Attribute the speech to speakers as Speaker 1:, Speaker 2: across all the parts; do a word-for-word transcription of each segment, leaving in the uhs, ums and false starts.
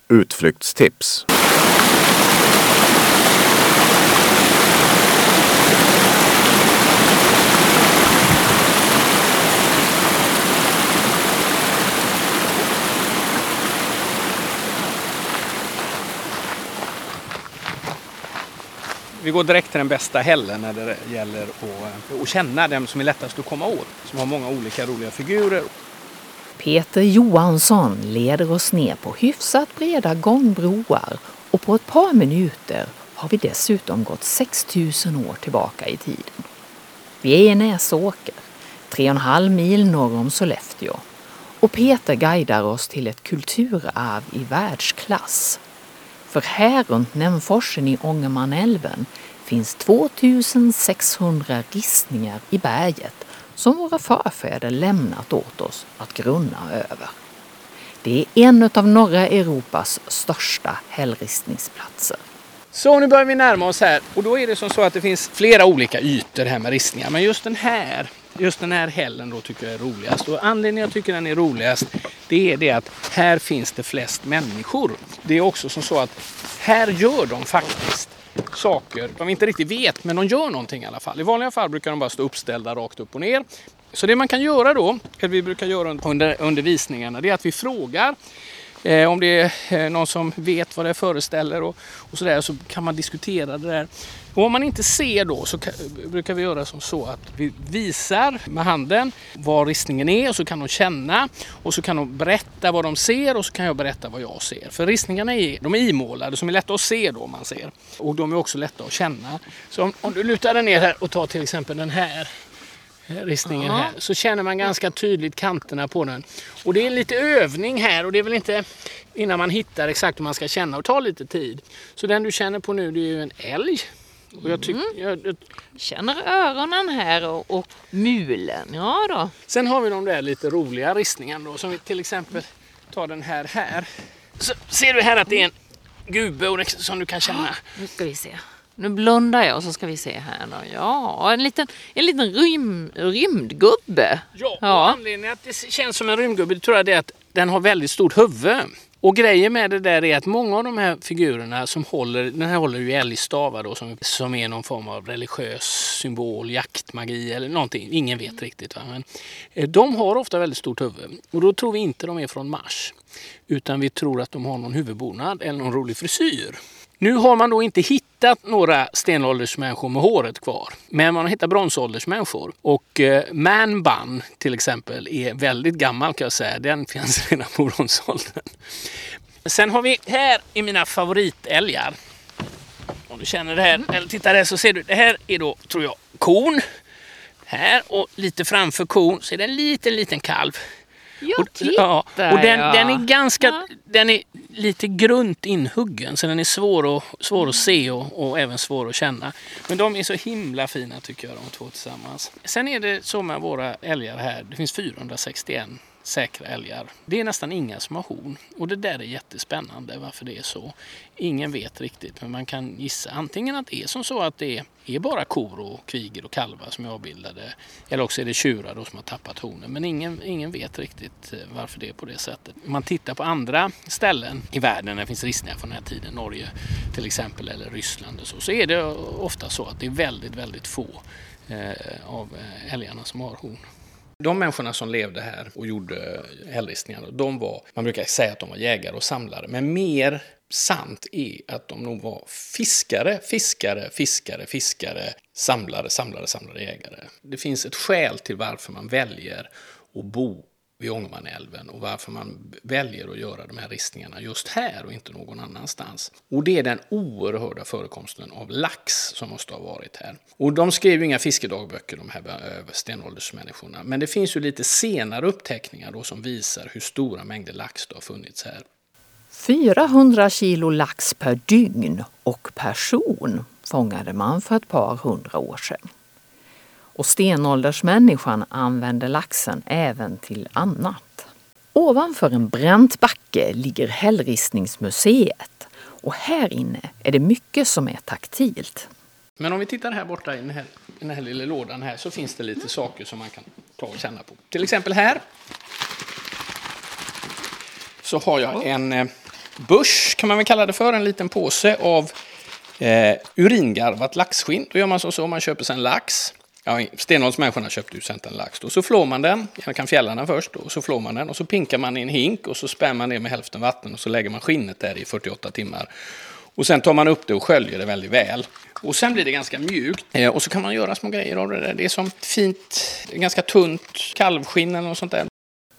Speaker 1: Utflyktstips.
Speaker 2: Vi går direkt till den bästa hällen när det gäller att, att känna dem som är lättast att komma åt. Som har många olika roliga figurer.
Speaker 3: Peter Johansson leder oss ner på hyfsat breda gångbroar och på ett par minuter har vi dessutom gått sex tusen år tillbaka i tiden. Vi är i Näsåker, tre och en halv mil norr om Sollefteå, och Peter guidar oss till ett kulturarv i världsklass. För här runt Nämforsen i Ångermanälven finns tvåtusensexhundra ristningar i berget som våra förfäder lämnat åt oss att grunna över. Det är en av norra Europas största hällristningsplatser.
Speaker 2: Så nu börjar vi närma oss här, och då är det som så att det finns flera olika ytor här med ristningar. Men just den här, just den här hällen då tycker jag är roligast. Och anledningen jag tycker den är roligast, det är det att här finns det flest människor. Det är också som så att här gör de faktiskt saker de inte riktigt vet, men de gör någonting i alla fall. I vanliga fall brukar de bara stå uppställda rakt upp och ner. Så det man kan göra då, eller vi brukar göra under undervisningarna, det är att vi frågar eh, om det är någon som vet vad det föreställer och, och sådär, så kan man diskutera det där. Och om man inte ser då så kan, brukar vi göra som så att vi visar med handen vad ristningen är, och så kan de känna och så kan de berätta vad de ser och så kan jag berätta vad jag ser. För ristningarna är, de är imålade som är lätta att se då man ser, och de är också lätta att känna. Så om, om du lutar den ner här och tar till exempel den här ristningen här, så känner man ganska tydligt kanterna på den. Och det är lite övning här, och det är väl inte innan man hittar exakt hur man ska känna, och tar lite tid. Så den du känner på nu, det är ju en älg. Och jag tycker,
Speaker 3: mm.
Speaker 2: jag, jag...
Speaker 3: känner öronen här och, och mulen. Ja då.
Speaker 2: Sen har vi de där lite roliga ristningarna då, som vi till exempel tar den här här. Så ser du här att det är en gubbe som du kan känna.
Speaker 3: Nu ska vi se. Nu blundar jag och så ska vi se här då. Ja, en liten, en liten rym, rymdgubbe.
Speaker 2: Ja,
Speaker 3: ja.
Speaker 2: Anledningen att det känns som en rymdgubbe, tror jag det är att den har väldigt stort huvud. Och grejen med det där är att många av de här figurerna som håller, den här håller ju älgstavar då, som, som är någon form av religiös symbol, jaktmagi eller någonting, ingen vet riktigt. Va? Men de har ofta väldigt stort huvud, och då tror vi inte de är från Mars, utan vi tror att de har någon huvudbonad eller någon rolig frisyr. Nu har man då inte hittat några stenåldersmänniskor med håret kvar, men man har hittat bronsåldersmänniskor. Och eh, man bun till exempel är väldigt gammal, kan jag säga. Den finns redan på bronsåldern. Sen har vi här i mina favoritälgar. Om du känner det här, eller tittar där, så ser du, det här är då, tror jag, kon. Här, och lite framför kon så är det en liten, liten kalv.
Speaker 3: Ja,
Speaker 2: och, ja, och den, ja. den är ganska, ja. den är lite grunt inhuggen, så den är svår att, svår att se och, och även svår att känna. Men de är så himla fina tycker jag, de två tillsammans. Sen är det så med våra älgar här, det finns fyrahundrasextioen säkra älgar. Det är nästan inga som har horn, och det där är jättespännande varför det är så. Ingen vet riktigt, men man kan gissa antingen att det är som så att det är bara kor och kviger och kalvar som är avbildade, eller också är det tjurar då som har tappat hornen, men ingen, ingen vet riktigt varför det är på det sättet. Om man tittar på andra ställen i världen där det finns ristningar från den här tiden, Norge till exempel eller Ryssland och så, så är det ofta så att det är väldigt, väldigt få eh, av älgarna som har horn. De människorna som levde här och gjorde hällristningarna, de var, man brukar säga att de var jägare och samlare, men mer sant är att de nog var fiskare, fiskare, fiskare, fiskare, samlare, samlare, samlare, jägare. Det finns ett skäl till varför man väljer att bo vid Ångermanälven och varför man väljer att göra de här ristningarna just här och inte någon annanstans. Och det är den oerhörda förekomsten av lax som måste ha varit här. Och de skrev ju inga fiskedagböcker, de här stenåldersmänniskorna, men det finns ju lite senare uppteckningar då som visar hur stora mängder lax det har funnits här.
Speaker 3: fyrahundra kilo lax per dygn och person fångade man för ett par hundra år sedan. Och stenåldersmänniskan använde laxen även till annat. Ovanför en bränt backe ligger Hällristningsmuseet, och här inne är det mycket som är taktilt.
Speaker 2: Men om vi tittar här borta i den här, i den här lilla lådan här, så finns det lite mm. saker som man kan ta och känna på. Till exempel här så har jag en, bush kan man väl kalla det för, en liten påse av eh, uringarvat laxskinn. Då gör man så så, man köper sen lax. Ja, stenåldersmänniskorna köpte ju sen en lax då. Så flår man den, jag kan fjälla den först, och så flår man den och så pinkar man i en hink och så spär man ner med hälften vatten och så lägger man skinnet där i fyrtioåtta timmar. Och sen tar man upp det och sköljer det väldigt väl. Och sen blir det ganska mjukt. Eh, och så kan man göra små grejer av det där. Det är som fint, det är ganska tunt kalvskinn eller något sånt där.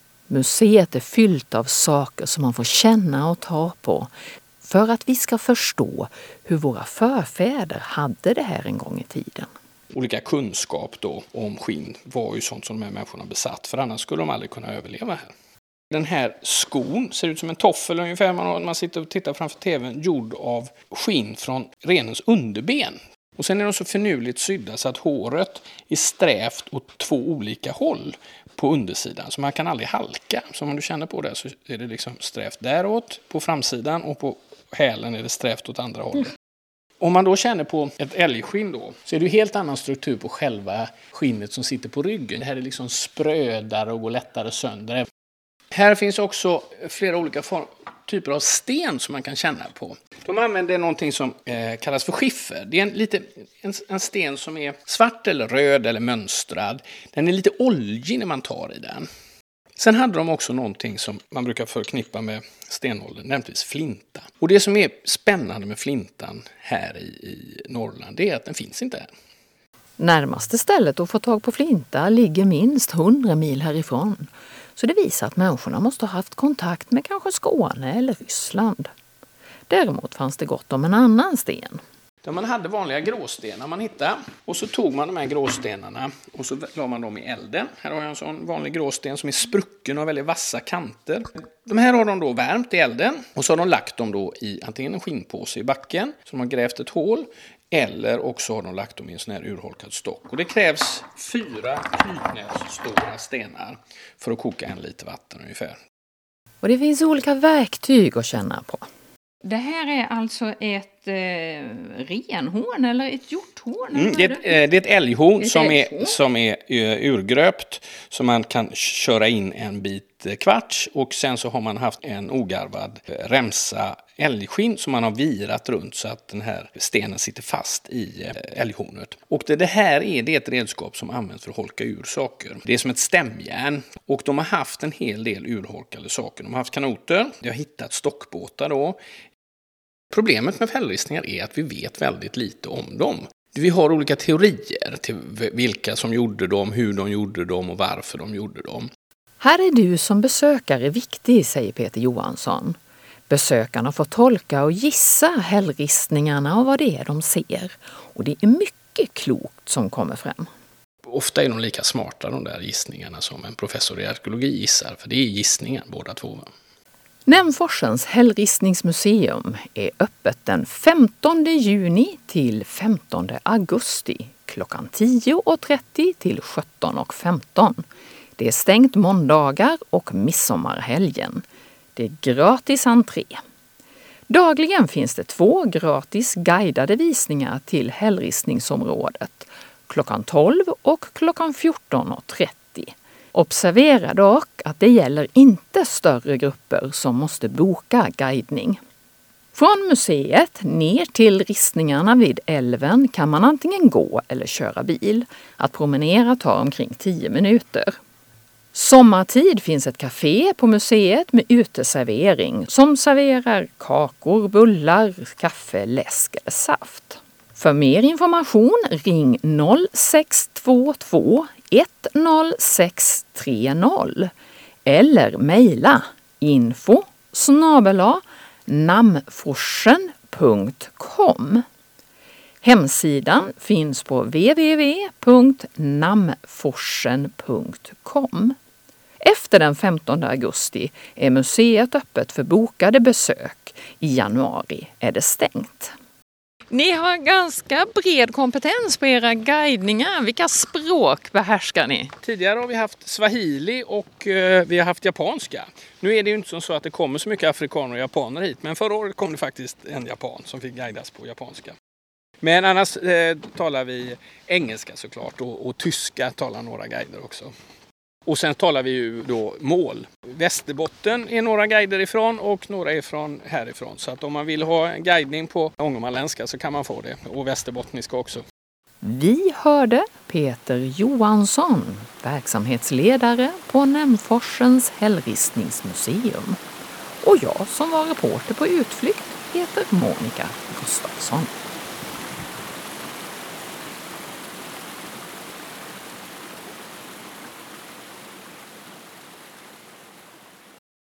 Speaker 3: Museet är fyllt av saker som man får känna och ta på för att vi ska förstå hur våra förfäder hade det här en gång i tiden.
Speaker 2: Olika kunskap då om skinn var ju sånt som de här människorna besatt, för annars skulle de aldrig kunna överleva här. Den här skon ser ut som en toffel ungefär, man, man sitter och tittar framför tvn, gjord av skinn från renens underben. Och sen är de så finurligt sydda så att håret är strävt åt två olika håll på undersidan, så man kan aldrig halka. Så om du känner på det så är det liksom strävt däråt på framsidan och på hälen är det strävt åt andra hållet. Om man då känner på ett älgskinn då, så är det ju helt annan struktur på själva skinnet som sitter på ryggen. Det här är liksom sprödare och går lättare sönder. Här finns också flera olika form- typer av sten som man kan känna på. De använder någonting som eh, kallas för skiffer. Det är en, lite, en, en sten som är svart eller röd eller mönstrad. Den är lite oljig när man tar i den. Sen hade de också någonting som man brukar förknippa med stenåldern, nämligen flinta. Och det som är spännande med flintan här i, i Norrland, det är att den finns inte här.
Speaker 3: Närmaste stället att få tag på flinta ligger minst hundra mil härifrån. Så det visar att människorna måste ha haft kontakt med kanske Skåne eller Ryssland. Däremot fanns det gott om en annan sten.
Speaker 2: Där man hade vanliga gråstenar man hittade. Och så tog man de här gråstenarna och så la man dem i elden. Här har jag en sån vanlig gråsten som är sprucken och har väldigt vassa kanter. De här har de då värmt i elden. Och så har de lagt dem då i antingen en skinnpåse i backen. Så de har grävt ett hål. Eller också har de lagt dem i en sån här urholkad stock. Och det krävs fyra knytnäs stora stenar för att koka en liter vatten ungefär.
Speaker 3: Och det finns olika verktyg att känna på.
Speaker 1: Det här är alltså ett eh, renhorn eller ett hjorthorn?
Speaker 2: Mm, det, är ett, eh, det är ett älghorn ett som, är, som är uh, urgröpt. Så man kan köra in en bit kvarts. Och sen så har man haft en ogarvad uh, remsa älgskinn som man har virat runt så att den här stenen sitter fast i uh, älghornet. Och det, det här är, det är ett redskap som används för att holka ur saker. Det är som ett stämjärn. Och de har haft en hel del urholkade saker. De har haft kanoter. De har hittat stockbåtar då. Problemet med fällristningar är att vi vet väldigt lite om dem. Vi har olika teorier till vilka som gjorde dem, hur de gjorde dem och varför de gjorde dem.
Speaker 3: Här är du som besökare viktig, säger Peter Johansson. Besökarna får tolka och gissa hällristningarna och vad det är de ser. Och det är mycket klokt som kommer fram.
Speaker 2: Ofta är de lika smarta de där gissningarna som en professor i arkeologi gissar, för det är gissningar båda två.
Speaker 3: Nämforsens hällristningsmuseum är öppet den femtonde juni till femtonde augusti klockan tio och trettio till sjutton och femton. Det är stängt måndagar och midsommarhelgen. Det är gratis entré. Dagligen finns det två gratis guidade visningar till hällristningsområdet klockan tolv och klockan fjorton och trettio. Observera dock att det gäller inte större grupper som måste boka guidning. Från museet ner till ristningarna vid älven kan man antingen gå eller köra bil. Att promenera tar omkring tio minuter. Sommartid finns ett café på museet med uteservering som serverar kakor, bullar, kaffe, läsk eller saft. För mer information ring noll sex två två ett noll sex tre noll eller mejla info snabel-a namforsen punkt com. Hemsidan finns på w w w punkt namforsen punkt com. Efter den femtonde augusti är museet öppet för bokade besök. I januari är det stängt.
Speaker 1: Ni har ganska bred kompetens på era guidningar. Vilka språk behärskar ni?
Speaker 2: Tidigare har vi haft swahili och eh, vi har haft japanska. Nu är det ju inte så att det kommer så mycket afrikaner och japaner hit. Men förra året kom det faktiskt en japan som fick guidas på japanska. Men annars eh, talar vi engelska såklart och, och tyska talar några guider också. Och sen talar vi ju då mål. Västerbotten är några guider ifrån och några är från härifrån. Så att om man vill ha en guidning på ångermanländska så kan man få det. Och västerbottniska också.
Speaker 3: Vi hörde Peter Johansson, verksamhetsledare på Nämforsens hällristningsmuseum. Och jag som var reporter på utflykt heter Monica Gustafsson.